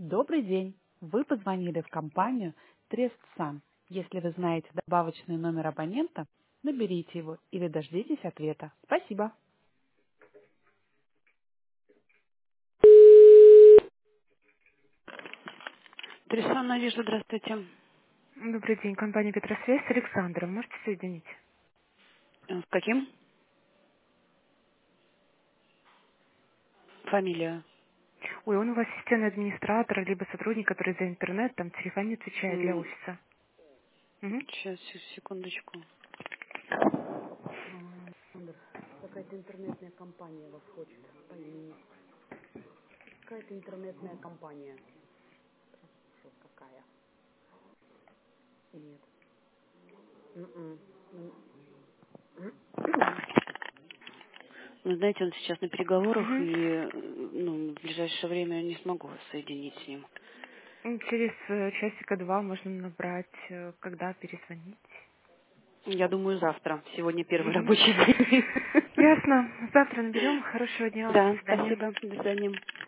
Добрый день! Вы позвонили в компанию Трестсан. Если вы знаете добавочный номер абонента, наберите его или дождитесь ответа. Спасибо. Трестсан, Надежда, здравствуйте. Добрый день, компания Петросвязь с Александром. Можете соединить? С каким? Фамилия? Ой, он у вас системный администратор, либо сотрудник, который за интернет, там телефон не отвечает для офиса. Мгм. Сейчас, секундочку. Какая-то интернетная компания вас хочет по имени. Какая-то интернетная компания. Что, какая? Нет. М-м. Ну, знаете, он сейчас на переговорах, Мгм. и в ближайшее время я не смогу вас соединить с ним. Через часика два можно набрать, когда перезвонить. Я думаю, завтра. Сегодня первый Мгм. рабочий день. Ясно. Завтра наберем. Хорошего дня вам. До Да, свидания. спасибо. До свидания.